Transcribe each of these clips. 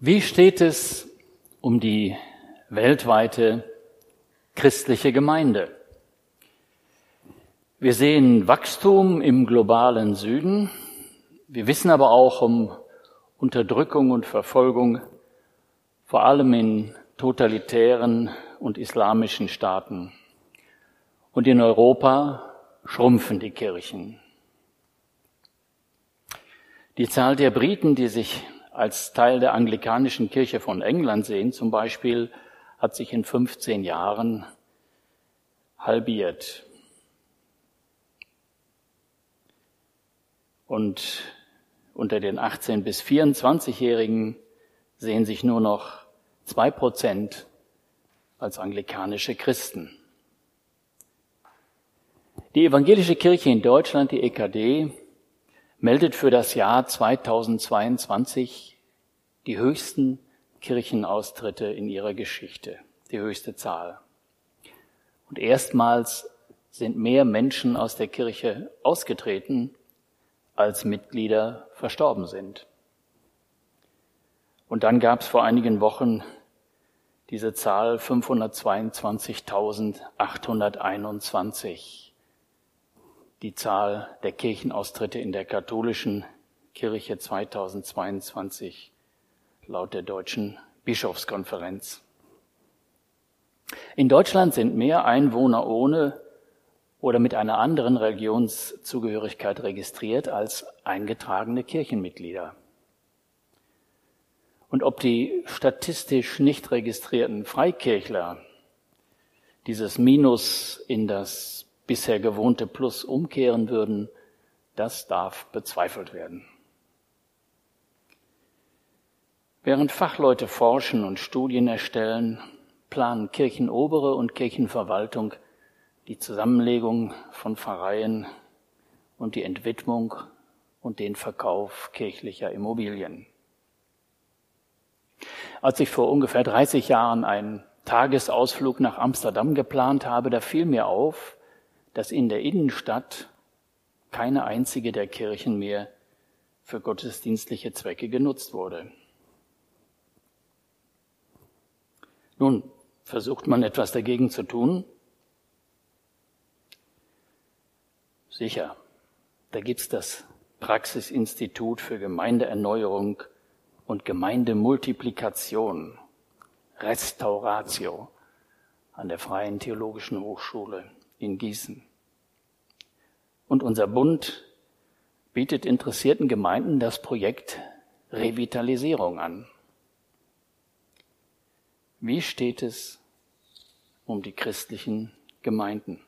Wie steht es um die weltweite christliche Gemeinde? Wir sehen Wachstum im globalen Süden. Wir wissen aber auch um Unterdrückung und Verfolgung, vor allem in totalitären und islamischen Staaten. Und in Europa schrumpfen die Kirchen. Die Zahl der Briten, die sich als Teil der anglikanischen Kirche von England sehen, zum Beispiel, hat sich in 15 Jahren halbiert. Und unter den 18- bis 24-Jährigen sehen sich nur noch 2% als anglikanische Christen. Die evangelische Kirche in Deutschland, die EKD, meldet für das Jahr 2022 die höchsten Kirchenaustritte in ihrer Geschichte, die höchste Zahl. Und erstmals sind mehr Menschen aus der Kirche ausgetreten, als Mitglieder verstorben sind. Und dann gab es vor einigen Wochen diese Zahl 522.821. Die Zahl der Kirchenaustritte in der katholischen Kirche 2022 laut der Deutschen Bischofskonferenz. In Deutschland sind mehr Einwohner ohne oder mit einer anderen Religionszugehörigkeit registriert als eingetragene Kirchenmitglieder. Und ob die statistisch nicht registrierten Freikirchler dieses Minus in das bisher gewohnte Plus umkehren würden, das darf bezweifelt werden. Während Fachleute forschen und Studien erstellen, planen Kirchenobere und Kirchenverwaltung die Zusammenlegung von Pfarreien und die Entwidmung und den Verkauf kirchlicher Immobilien. Als ich vor ungefähr 30 Jahren einen Tagesausflug nach Amsterdam geplant habe, da fiel mir auf, dass in der Innenstadt keine einzige der Kirchen mehr für gottesdienstliche Zwecke genutzt wurde. Nun, versucht man etwas dagegen zu tun? Sicher, da gibt's das Praxisinstitut für Gemeindeerneuerung und Gemeindemultiplikation, Restauratio, an der Freien Theologischen Hochschule in Gießen. Und unser Bund bietet interessierten Gemeinden das Projekt Revitalisierung an. Wie steht es um die christlichen Gemeinden?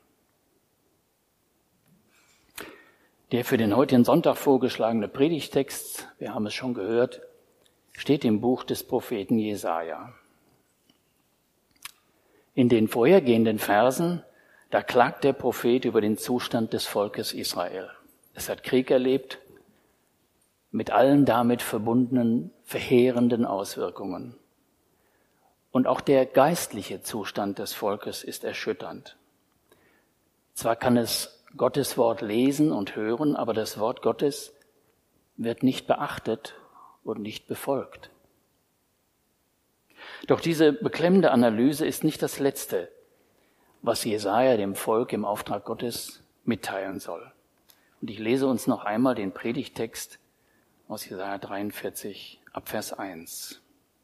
Der für den heutigen Sonntag vorgeschlagene Predigtext, wir haben es schon gehört, steht im Buch des Propheten Jesaja. In den vorhergehenden Versen, da klagt der Prophet über den Zustand des Volkes Israel. Es hat Krieg erlebt, mit allen damit verbundenen verheerenden Auswirkungen. Und auch der geistliche Zustand des Volkes ist erschütternd. Zwar kann es Gottes Wort lesen und hören, aber das Wort Gottes wird nicht beachtet und nicht befolgt. Doch diese beklemmende Analyse ist nicht das Letzte, was Jesaja dem Volk im Auftrag Gottes mitteilen soll. Und ich lese uns noch einmal den Predigtext aus Jesaja 43 ab Vers 1.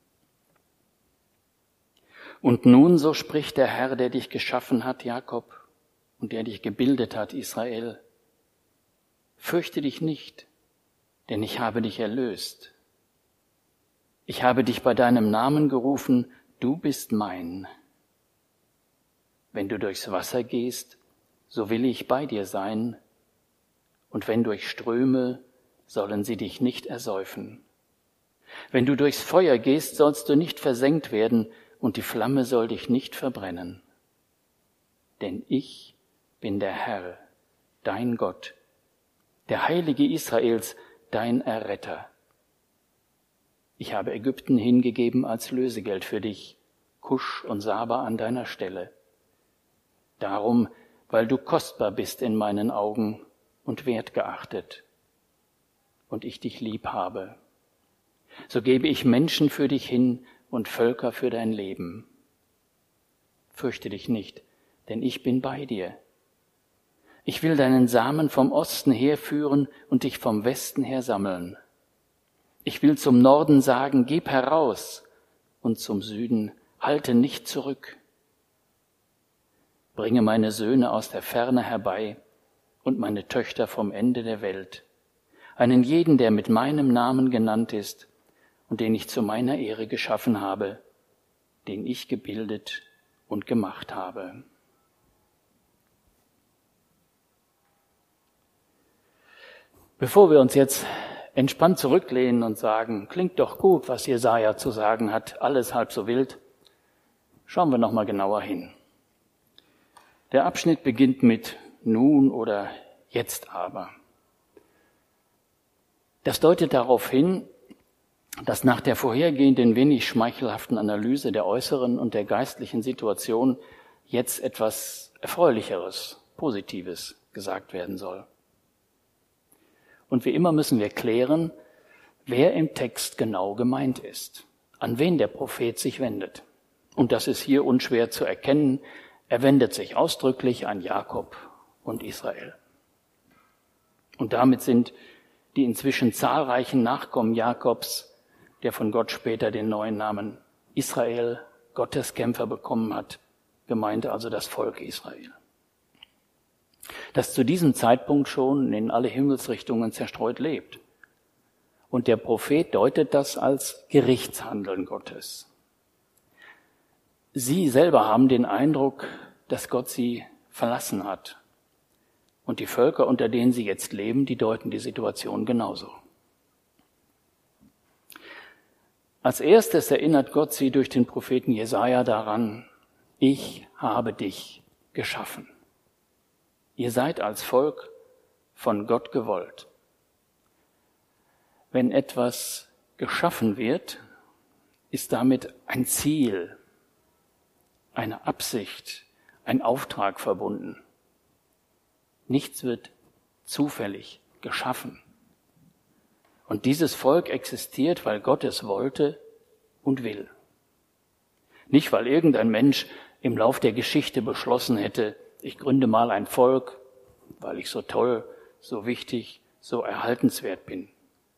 Und nun, so spricht der Herr, der dich geschaffen hat, Jakob, und der dich gebildet hat, Israel. Fürchte dich nicht, denn ich habe dich erlöst. Ich habe dich bei deinem Namen gerufen, du bist mein. Wenn du durchs Wasser gehst, so will ich bei dir sein, und wenn durch Ströme, sollen sie dich nicht ersäufen. Wenn du durchs Feuer gehst, sollst du nicht versenkt werden, und die Flamme soll dich nicht verbrennen. Denn ich bin der Herr, dein Gott, der Heilige Israels, dein Erretter. Ich habe Ägypten hingegeben als Lösegeld für dich, Kusch und Saba an deiner Stelle. Darum, weil du kostbar bist in meinen Augen und wertgeachtet, und ich dich lieb habe. So gebe ich Menschen für dich hin und Völker für dein Leben. Fürchte dich nicht, denn ich bin bei dir. Ich will deinen Samen vom Osten herführen und dich vom Westen her sammeln. Ich will zum Norden sagen, gib heraus, und zum Süden, halte nicht zurück. Bringe meine Söhne aus der Ferne herbei und meine Töchter vom Ende der Welt. Einen jeden, der mit meinem Namen genannt ist und den ich zu meiner Ehre geschaffen habe, den ich gebildet und gemacht habe. Bevor wir uns jetzt entspannt zurücklehnen und sagen, klingt doch gut, was Jesaja zu sagen hat, alles halb so wild, schauen wir noch mal genauer hin. Der Abschnitt beginnt mit nun oder jetzt aber. Das deutet darauf hin, dass nach der vorhergehenden wenig schmeichelhaften Analyse der äußeren und der geistlichen Situation jetzt etwas Erfreulicheres, Positives gesagt werden soll. Und wie immer müssen wir klären, wer im Text genau gemeint ist, an wen der Prophet sich wendet. Und das ist hier unschwer zu erkennen. Er wendet sich ausdrücklich an Jakob und Israel. Und damit sind die inzwischen zahlreichen Nachkommen Jakobs, der von Gott später den neuen Namen Israel, Gotteskämpfer, bekommen hat, gemeint also das Volk Israel, das zu diesem Zeitpunkt schon in alle Himmelsrichtungen zerstreut lebt. Und der Prophet deutet das als Gerichtshandeln Gottes. Sie selber haben den Eindruck, dass Gott sie verlassen hat. Und die Völker, unter denen sie jetzt leben, die deuten die Situation genauso. Als erstes erinnert Gott sie durch den Propheten Jesaja daran, ich habe dich geschaffen. Ihr seid als Volk von Gott gewollt. Wenn etwas geschaffen wird, ist damit ein Ziel, eine Absicht, ein Auftrag verbunden. Nichts wird zufällig geschaffen. Und dieses Volk existiert, weil Gott es wollte und will. Nicht, weil irgendein Mensch im Lauf der Geschichte beschlossen hätte, ich gründe mal ein Volk, weil ich so toll, so wichtig, so erhaltenswert bin.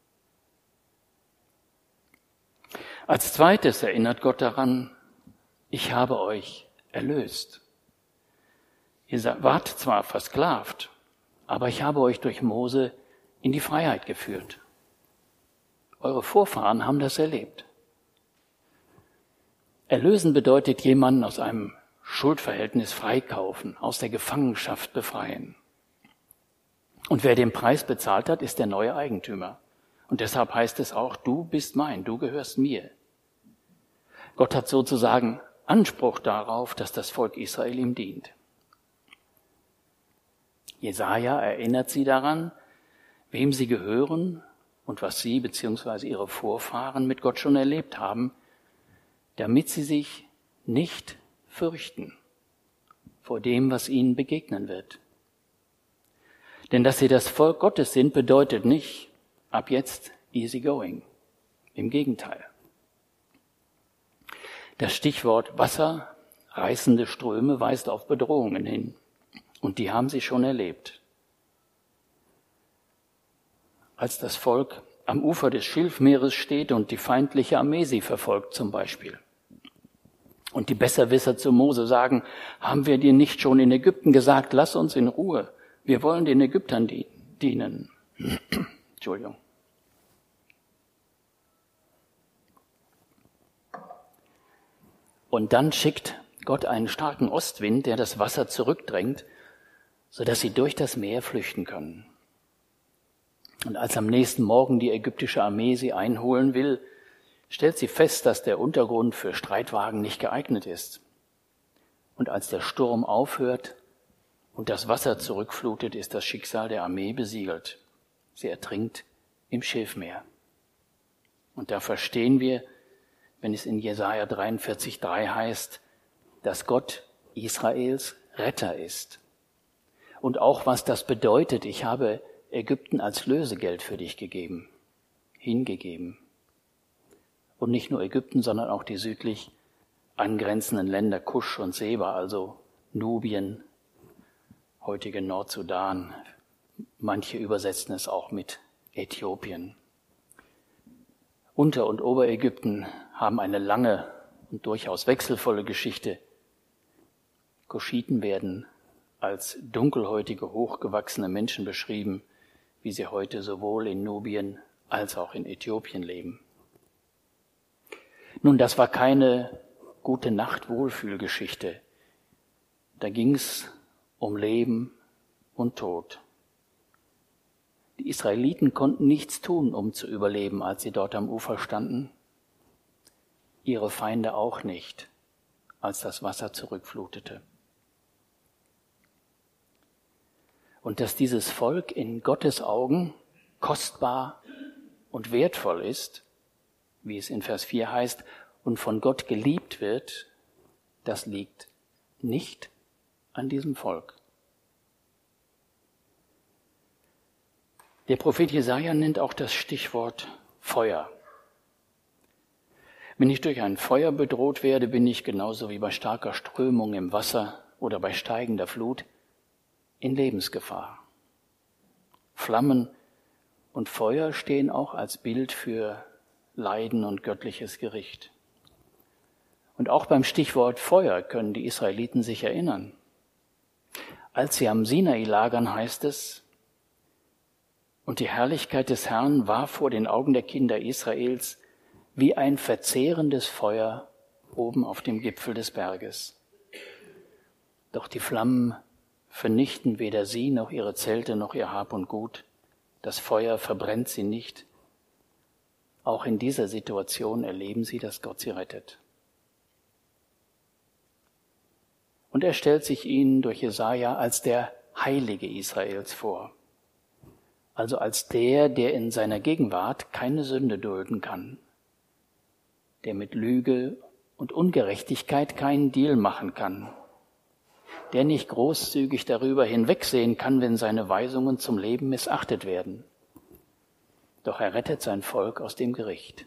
Als zweites erinnert Gott daran, ich habe euch erlöst. Ihr wart zwar versklavt, aber ich habe euch durch Mose in die Freiheit geführt. Eure Vorfahren haben das erlebt. Erlösen bedeutet jemanden aus einem Schuldverhältnis freikaufen, aus der Gefangenschaft befreien. Und wer den Preis bezahlt hat, ist der neue Eigentümer. Und deshalb heißt es auch, du bist mein, du gehörst mir. Gott hat sozusagen Anspruch darauf, dass das Volk Israel ihm dient. Jesaja erinnert sie daran, wem sie gehören und was sie bzw. ihre Vorfahren mit Gott schon erlebt haben, damit sie sich nicht fürchten vor dem, was ihnen begegnen wird. Denn dass sie das Volk Gottes sind, bedeutet nicht, ab jetzt easy going. Im Gegenteil. Das Stichwort Wasser, reißende Ströme weist auf Bedrohungen hin. Und die haben sie schon erlebt. Als das Volk am Ufer des Schilfmeeres steht und die feindliche Armee sie verfolgt zum Beispiel. Und die Besserwisser zu Mose sagen, haben wir dir nicht schon in Ägypten gesagt, lass uns in Ruhe, wir wollen den Ägyptern dienen. Entschuldigung. Und dann schickt Gott einen starken Ostwind, der das Wasser zurückdrängt, sodass sie durch das Meer flüchten können. Und als am nächsten Morgen die ägyptische Armee sie einholen will, stellt sie fest, dass der Untergrund für Streitwagen nicht geeignet ist. Und als der Sturm aufhört und das Wasser zurückflutet, ist das Schicksal der Armee besiegelt. Sie ertrinkt im Schilfmeer. Und da verstehen wir, wenn es in Jesaja 43,3 heißt, dass Gott Israels Retter ist. Und auch was das bedeutet, ich habe Ägypten als Lösegeld für dich hingegeben. und nicht nur Ägypten, sondern auch die südlich angrenzenden Länder Kusch und Seba, also Nubien, heutige Nordsudan. Manche übersetzen es auch mit Äthiopien. Unter- und Oberägypten haben eine lange und durchaus wechselvolle Geschichte. Kuschiten werden als dunkelhäutige, hochgewachsene Menschen beschrieben, wie sie heute sowohl in Nubien als auch in Äthiopien leben. Nun, das war keine Gute-Nacht-Wohlfühlgeschichte. Da ging es um Leben und Tod. Die Israeliten konnten nichts tun, um zu überleben, als sie dort am Ufer standen. Ihre Feinde auch nicht, als das Wasser zurückflutete. Und dass dieses Volk in Gottes Augen kostbar und wertvoll ist, wie es in Vers 4 heißt, und von Gott geliebt wird, das liegt nicht an diesem Volk. Der Prophet Jesaja nennt auch das Stichwort Feuer. Wenn ich durch ein Feuer bedroht werde, bin ich genauso wie bei starker Strömung im Wasser oder bei steigender Flut in Lebensgefahr. Flammen und Feuer stehen auch als Bild für Leiden und göttliches Gericht. Und auch beim Stichwort Feuer können die Israeliten sich erinnern. Als sie am Sinai lagern, heißt es, und die Herrlichkeit des Herrn war vor den Augen der Kinder Israels wie ein verzehrendes Feuer oben auf dem Gipfel des Berges. Doch die Flammen vernichten weder sie noch ihre Zelte noch ihr Hab und Gut. Das Feuer verbrennt sie nicht. Auch in dieser Situation erleben sie, dass Gott sie rettet. Und er stellt sich ihnen durch Jesaja als der Heilige Israels vor. Also als der in seiner Gegenwart keine Sünde dulden kann, der mit Lüge und Ungerechtigkeit keinen Deal machen kann, der nicht großzügig darüber hinwegsehen kann, wenn seine Weisungen zum Leben missachtet werden. Doch er rettet sein Volk aus dem Gericht.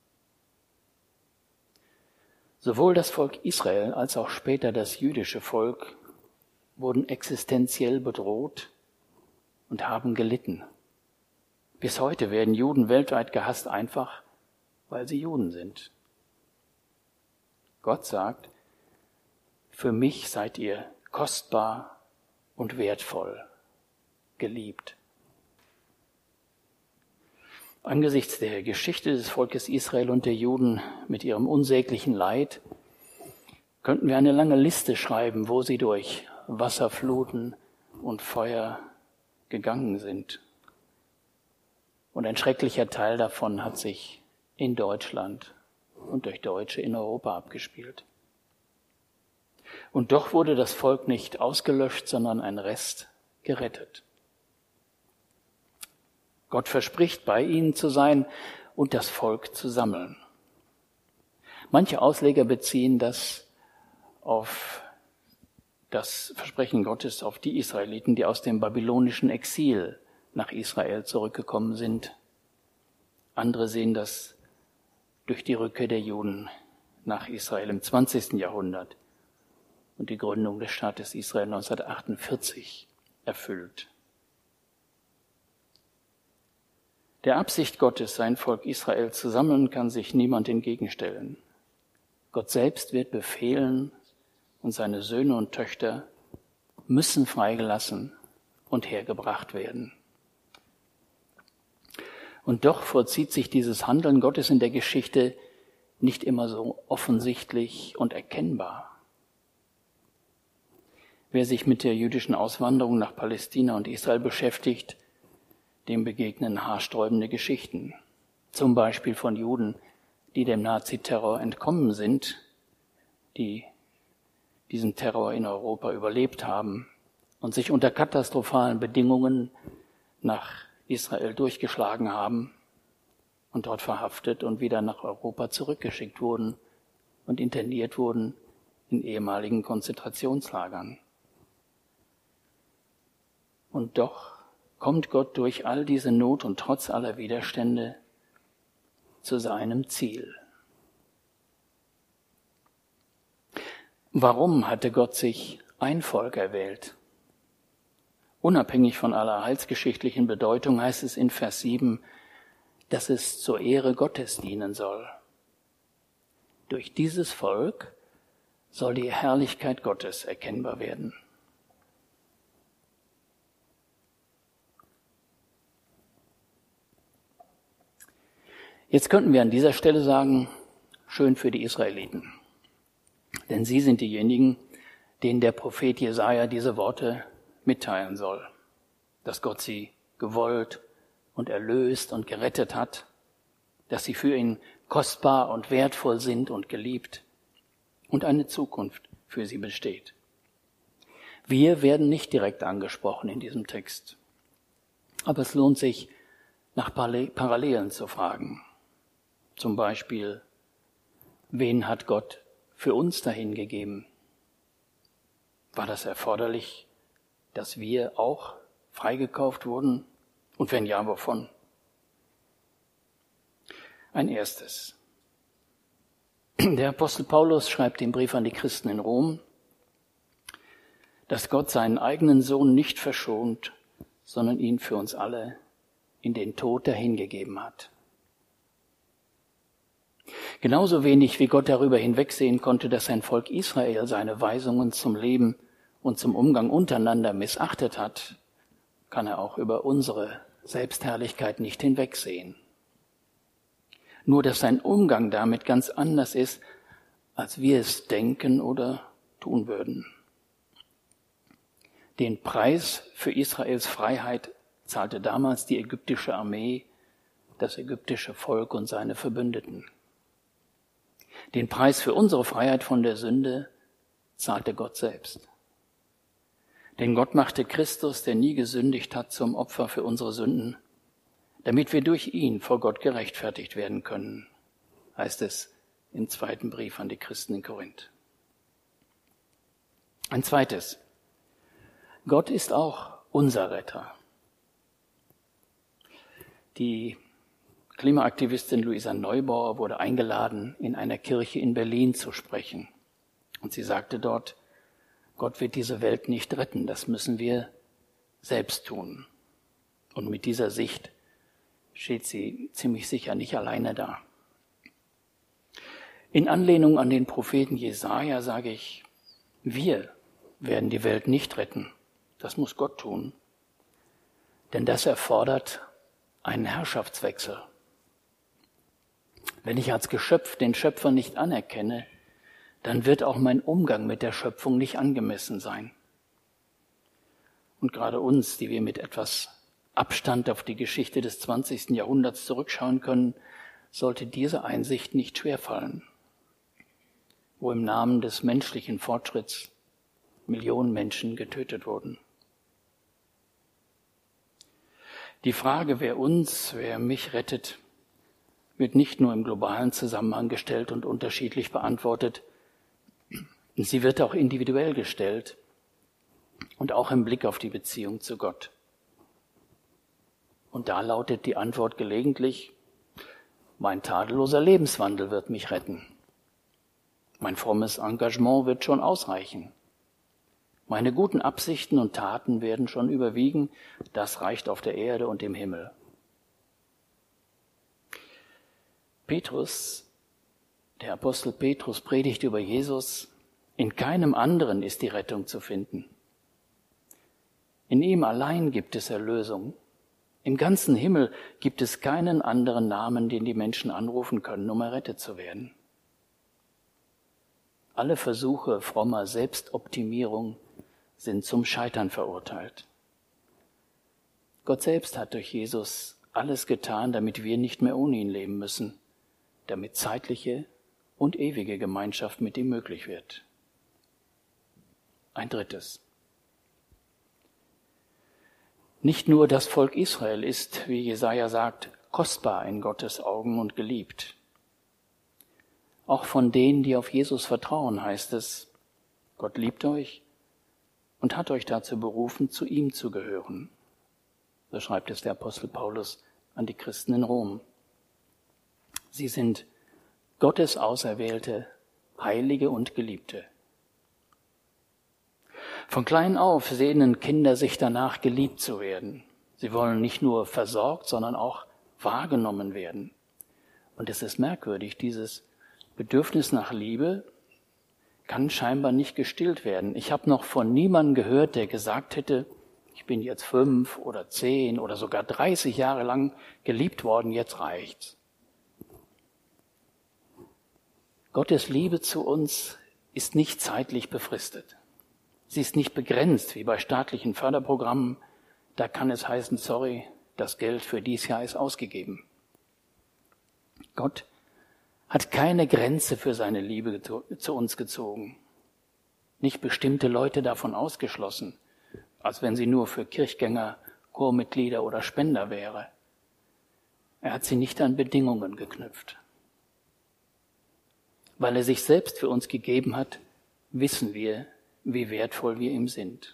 Sowohl das Volk Israel als auch später das jüdische Volk wurden existenziell bedroht und haben gelitten. Bis heute werden Juden weltweit gehasst, einfach weil sie Juden sind. Gott sagt, für mich seid ihr kostbar und wertvoll, geliebt. Angesichts der Geschichte des Volkes Israel und der Juden mit ihrem unsäglichen Leid könnten wir eine lange Liste schreiben, wo sie durch Wasserfluten und Feuer gegangen sind. Und ein schrecklicher Teil davon hat sich in Deutschland und durch Deutsche in Europa abgespielt. Und doch wurde das Volk nicht ausgelöscht, sondern ein Rest gerettet. Gott verspricht, bei ihnen zu sein und das Volk zu sammeln. Manche Ausleger beziehen das auf das Versprechen Gottes auf die Israeliten, die aus dem babylonischen Exil nach Israel zurückgekommen sind. Andere sehen das durch die Rückkehr der Juden nach Israel im 20. Jahrhundert und die Gründung des Staates Israel 1948 erfüllt. Der Absicht Gottes, sein Volk Israel zu sammeln, kann sich niemand entgegenstellen. Gott selbst wird befehlen und seine Söhne und Töchter müssen freigelassen und hergebracht werden. Und doch vollzieht sich dieses Handeln Gottes in der Geschichte nicht immer so offensichtlich und erkennbar. Wer sich mit der jüdischen Auswanderung nach Palästina und Israel beschäftigt, dem begegnen haarsträubende Geschichten. Zum Beispiel von Juden, die dem Naziterror entkommen sind, die diesen Terror in Europa überlebt haben und sich unter katastrophalen Bedingungen nach Israel durchgeschlagen haben und dort verhaftet und wieder nach Europa zurückgeschickt wurden und interniert wurden in ehemaligen Konzentrationslagern. Und doch kommt Gott durch all diese Not und trotz aller Widerstände zu seinem Ziel. Warum hatte Gott sich ein Volk erwählt? Unabhängig von aller heilsgeschichtlichen Bedeutung heißt es in Vers 7, dass es zur Ehre Gottes dienen soll. Durch dieses Volk soll die Herrlichkeit Gottes erkennbar werden. Jetzt könnten wir an dieser Stelle sagen, schön für die Israeliten. Denn sie sind diejenigen, denen der Prophet Jesaja diese Worte mitteilen soll, dass Gott sie gewollt und erlöst und gerettet hat, dass sie für ihn kostbar und wertvoll sind und geliebt und eine Zukunft für sie besteht. Wir werden nicht direkt angesprochen in diesem Text, aber es lohnt sich, nach Parallelen zu fragen. Zum Beispiel, wen hat Gott für uns dahingegeben? War das erforderlich, dass wir auch freigekauft wurden? Und wenn ja, wovon? Ein erstes. Der Apostel Paulus schreibt den Brief an die Christen in Rom, dass Gott seinen eigenen Sohn nicht verschont, sondern ihn für uns alle in den Tod dahingegeben hat. Genauso wenig wie Gott darüber hinwegsehen konnte, dass sein Volk Israel seine Weisungen zum Leben und zum Umgang untereinander missachtet hat, kann er auch über unsere Selbstherrlichkeit nicht hinwegsehen. Nur dass sein Umgang damit ganz anders ist, als wir es denken oder tun würden. Den Preis für Israels Freiheit zahlte damals die ägyptische Armee, das ägyptische Volk und seine Verbündeten. Den Preis für unsere Freiheit von der Sünde zahlte Gott selbst. Denn Gott machte Christus, der nie gesündigt hat, zum Opfer für unsere Sünden, damit wir durch ihn vor Gott gerechtfertigt werden können, heißt es im zweiten Brief an die Christen in Korinth. Ein zweites. Gott ist auch unser Retter. Die Klimaaktivistin Luisa Neubauer wurde eingeladen, in einer Kirche in Berlin zu sprechen. Und sie sagte dort, Gott wird diese Welt nicht retten, das müssen wir selbst tun. Und mit dieser Sicht steht sie ziemlich sicher nicht alleine da. In Anlehnung an den Propheten Jesaja sage ich, wir werden die Welt nicht retten. Das muss Gott tun. Denn das erfordert einen Herrschaftswechsel. Wenn ich als Geschöpf den Schöpfer nicht anerkenne, dann wird auch mein Umgang mit der Schöpfung nicht angemessen sein. Und gerade uns, die wir mit etwas Abstand auf die Geschichte des 20. Jahrhunderts zurückschauen können, sollte diese Einsicht nicht schwerfallen, wo im Namen des menschlichen Fortschritts Millionen Menschen getötet wurden. Die Frage, wer uns, wer mich rettet, wird nicht nur im globalen Zusammenhang gestellt und unterschiedlich beantwortet, sie wird auch individuell gestellt und auch im Blick auf die Beziehung zu Gott. Und da lautet die Antwort gelegentlich, mein tadelloser Lebenswandel wird mich retten. Mein frommes Engagement wird schon ausreichen. Meine guten Absichten und Taten werden schon überwiegen, das reicht auf der Erde und im Himmel. Der Apostel Petrus predigt über Jesus, in keinem anderen ist die Rettung zu finden. In ihm allein gibt es Erlösung. Im ganzen Himmel gibt es keinen anderen Namen, den die Menschen anrufen können, um errettet zu werden. Alle Versuche frommer Selbstoptimierung sind zum Scheitern verurteilt. Gott selbst hat durch Jesus alles getan, damit wir nicht mehr ohne ihn leben müssen, damit zeitliche und ewige Gemeinschaft mit ihm möglich wird. Ein drittes. Nicht nur das Volk Israel ist, wie Jesaja sagt, kostbar in Gottes Augen und geliebt. Auch von denen, die auf Jesus vertrauen, heißt es, Gott liebt euch und hat euch dazu berufen, zu ihm zu gehören. So schreibt es der Apostel Paulus an die Christen in Rom. Sie sind Gottes Auserwählte, Heilige und Geliebte. Von klein auf sehnen Kinder sich danach, geliebt zu werden. Sie wollen nicht nur versorgt, sondern auch wahrgenommen werden. Und es ist merkwürdig, dieses Bedürfnis nach Liebe kann scheinbar nicht gestillt werden. Ich habe noch von niemandem gehört, der gesagt hätte, ich bin jetzt 5 oder 10 oder sogar 30 Jahre lang geliebt worden, jetzt reicht's. Gottes Liebe zu uns ist nicht zeitlich befristet. Sie ist nicht begrenzt, wie bei staatlichen Förderprogrammen. Da kann es heißen, sorry, das Geld für dieses Jahr ist ausgegeben. Gott hat keine Grenze für seine Liebe zu uns gezogen. Nicht bestimmte Leute davon ausgeschlossen, als wenn sie nur für Kirchgänger, Chormitglieder oder Spender wäre. Er hat sie nicht an Bedingungen geknüpft. Weil er sich selbst für uns gegeben hat, wissen wir, wie wertvoll wir ihm sind.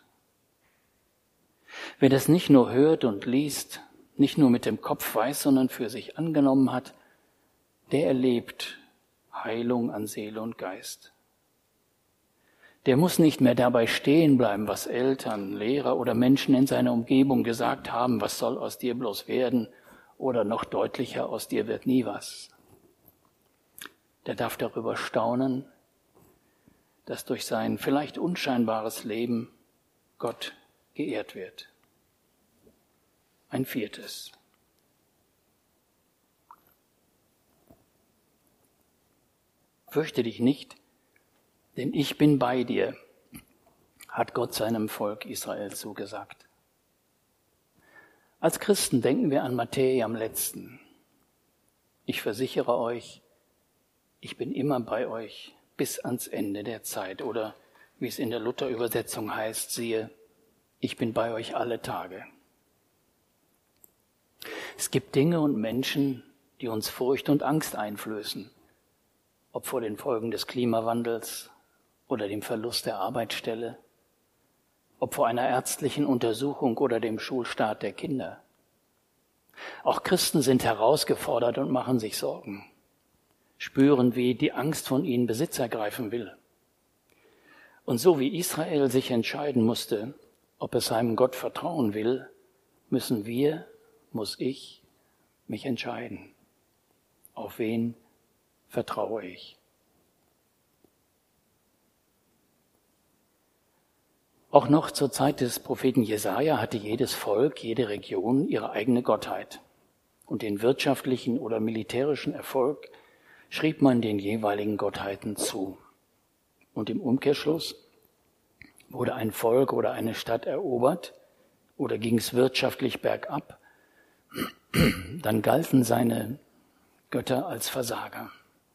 Wer das nicht nur hört und liest, nicht nur mit dem Kopf weiß, sondern für sich angenommen hat, der erlebt Heilung an Seele und Geist. Der muss nicht mehr dabei stehen bleiben, was Eltern, Lehrer oder Menschen in seiner Umgebung gesagt haben, was soll aus dir bloß werden, oder noch deutlicher, aus dir wird nie was. Der darf darüber staunen, dass durch sein vielleicht unscheinbares Leben Gott geehrt wird. Ein 4. Fürchte dich nicht, denn ich bin bei dir, hat Gott seinem Volk Israel zugesagt. Als Christen denken wir an Matthäi am letzten. Ich versichere euch, ich bin immer bei euch bis ans Ende der Zeit. Oder wie es in der Luther-Übersetzung heißt, siehe, ich bin bei euch alle Tage. Es gibt Dinge und Menschen, die uns Furcht und Angst einflößen. Ob vor den Folgen des Klimawandels oder dem Verlust der Arbeitsstelle, ob vor einer ärztlichen Untersuchung oder dem Schulstart der Kinder. Auch Christen sind herausgefordert und machen sich Sorgen, spüren, wie die Angst von ihnen Besitz ergreifen will. Und so wie Israel sich entscheiden musste, ob es seinem Gott vertrauen will, muss ich mich entscheiden. Auf wen vertraue ich? Auch noch zur Zeit des Propheten Jesaja hatte jedes Volk, jede Region ihre eigene Gottheit. Und den wirtschaftlichen oder militärischen Erfolg schrieb man den jeweiligen Gottheiten zu. Und im Umkehrschluss wurde ein Volk oder eine Stadt erobert oder ging es wirtschaftlich bergab, dann galten seine Götter als Versager.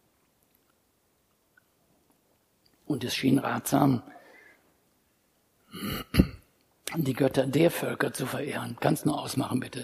Und es schien ratsam, die Götter der Völker zu verehren. Kannst nur ausmachen, bitte.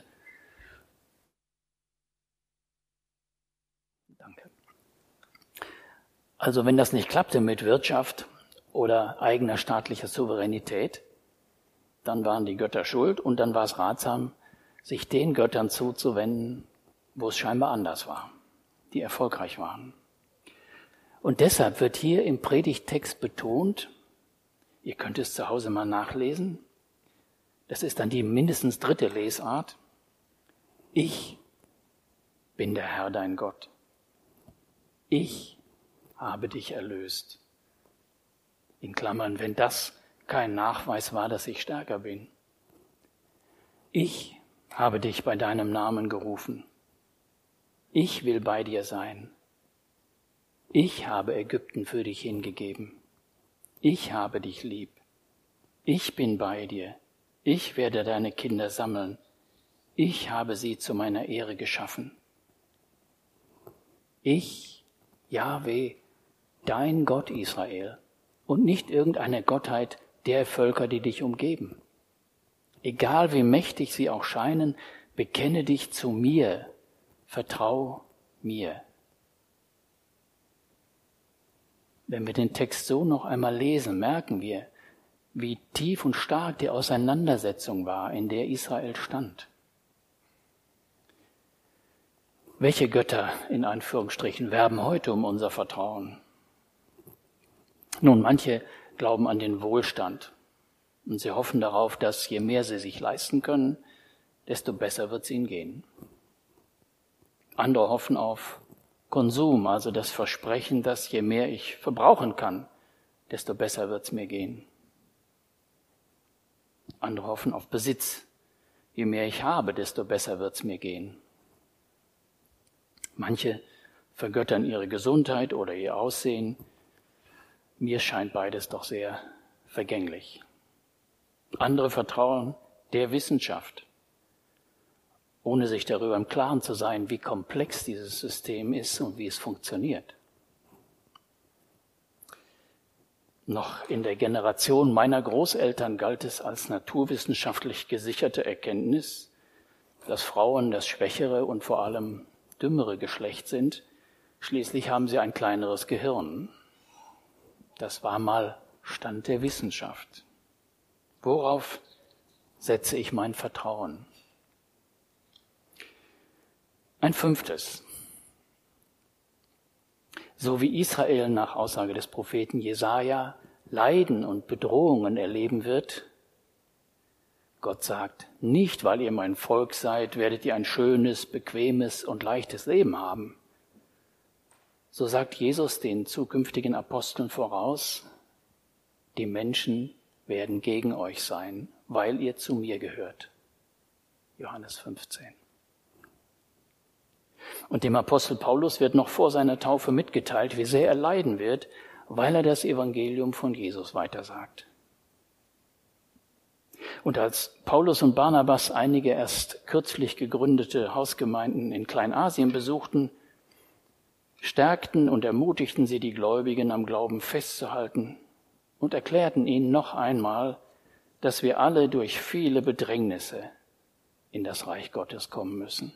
Danke. Also wenn das nicht klappte mit Wirtschaft oder eigener staatlicher Souveränität, dann waren die Götter schuld und dann war es ratsam, sich den Göttern zuzuwenden, wo es scheinbar anders war, die erfolgreich waren. Und deshalb wird hier im Predigttext betont, ihr könnt es zu Hause mal nachlesen, das ist dann die mindestens 3. Lesart, ich bin der Herr dein Gott. Ich habe dich erlöst. In Klammern, wenn das kein Nachweis war, dass ich stärker bin. Ich habe dich bei deinem Namen gerufen. Ich will bei dir sein. Ich habe Ägypten für dich hingegeben. Ich habe dich lieb. Ich bin bei dir. Ich werde deine Kinder sammeln. Ich habe sie zu meiner Ehre geschaffen. Ich, Jahwe, dein Gott Israel, und nicht irgendeine Gottheit der Völker, die dich umgeben. Egal wie mächtig sie auch scheinen, bekenne dich zu mir, vertrau mir. Wenn wir den Text so noch einmal lesen, merken wir, wie tief und stark die Auseinandersetzung war, in der Israel stand. Welche Götter, in Anführungsstrichen, werben heute um unser Vertrauen? Nun, manche glauben an den Wohlstand, Und sie hoffen darauf, dass je mehr sie sich leisten können, desto besser wird es ihnen gehen. Andere hoffen auf Konsum, also das Versprechen, dass je mehr ich verbrauchen kann, desto besser wird es mir gehen. Andere hoffen auf Besitz. Je mehr ich habe, desto besser wird es mir gehen. Manche vergöttern ihre Gesundheit oder ihr Aussehen. Mir scheint beides doch sehr vergänglich. Andere vertrauen der Wissenschaft, ohne sich darüber im Klaren zu sein, wie komplex dieses System ist und wie es funktioniert. Noch in der Generation meiner Großeltern galt es als naturwissenschaftlich gesicherte Erkenntnis, dass Frauen das schwächere und vor allem dümmere Geschlecht sind. Schließlich haben sie ein kleineres Gehirn. Das war mal Stand der Wissenschaft. Worauf setze ich mein Vertrauen? Ein 5. So wie Israel nach Aussage des Propheten Jesaja Leiden und Bedrohungen erleben wird, Gott sagt, nicht weil ihr mein Volk seid, werdet ihr ein schönes, bequemes und leichtes Leben haben. So sagt Jesus den zukünftigen Aposteln voraus, die Menschen werden gegen euch sein, weil ihr zu mir gehört. Johannes 15. Und dem Apostel Paulus wird noch vor seiner Taufe mitgeteilt, wie sehr er leiden wird, weil er das Evangelium von Jesus weitersagt. Und als Paulus und Barnabas einige erst kürzlich gegründete Hausgemeinden in Kleinasien besuchten, stärkten und ermutigten sie die Gläubigen, am Glauben festzuhalten und erklärten ihnen noch einmal, dass wir alle durch viele Bedrängnisse in das Reich Gottes kommen müssen.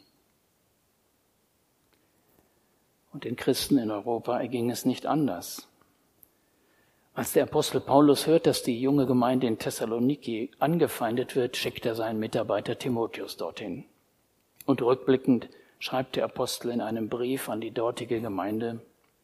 Und den Christen in Europa erging es nicht anders. Als der Apostel Paulus hört, dass die junge Gemeinde in Thessaloniki angefeindet wird, schickt er seinen Mitarbeiter Timotheus dorthin. Und rückblickend schreibt der Apostel in einem Brief an die dortige Gemeinde: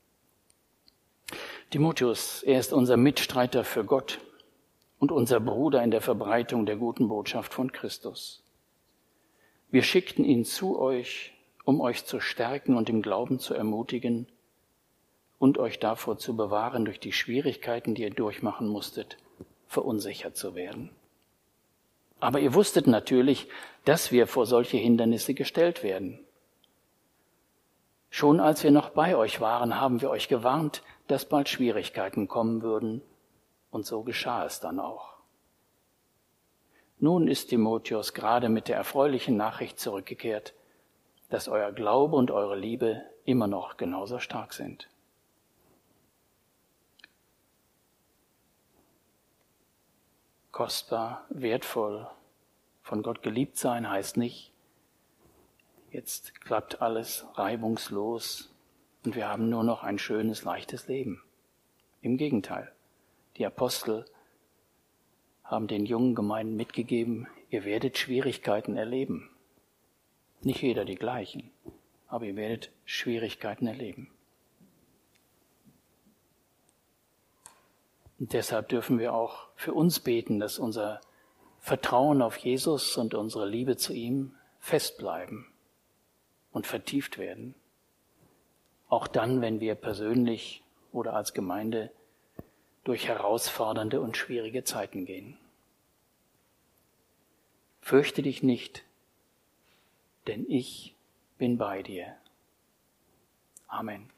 Timotheus, er ist unser Mitstreiter für Gott und unser Bruder in der Verbreitung der guten Botschaft von Christus. Wir schickten ihn zu euch, um euch zu stärken und im Glauben zu ermutigen und euch davor zu bewahren, durch die Schwierigkeiten, die ihr durchmachen musstet, verunsichert zu werden. Aber ihr wusstet natürlich, dass wir vor solche Hindernisse gestellt werden. Schon als wir noch bei euch waren, haben wir euch gewarnt, dass bald Schwierigkeiten kommen würden, und so geschah es dann auch. Nun ist Timotheus gerade mit der erfreulichen Nachricht zurückgekehrt, dass euer Glaube und eure Liebe immer noch genauso stark sind. Kostbar, wertvoll, von Gott geliebt sein heißt nicht, jetzt klappt alles reibungslos und wir haben nur noch ein schönes, leichtes Leben. Im Gegenteil, die Apostel haben den jungen Gemeinden mitgegeben, ihr werdet Schwierigkeiten erleben. Nicht jeder die gleichen, aber ihr werdet Schwierigkeiten erleben. Und deshalb dürfen wir auch für uns beten, dass unser Vertrauen auf Jesus und unsere Liebe zu ihm festbleiben und vertieft werden. Auch dann, wenn wir persönlich oder als Gemeinde durch herausfordernde und schwierige Zeiten gehen. Fürchte dich nicht, denn ich bin bei dir. Amen.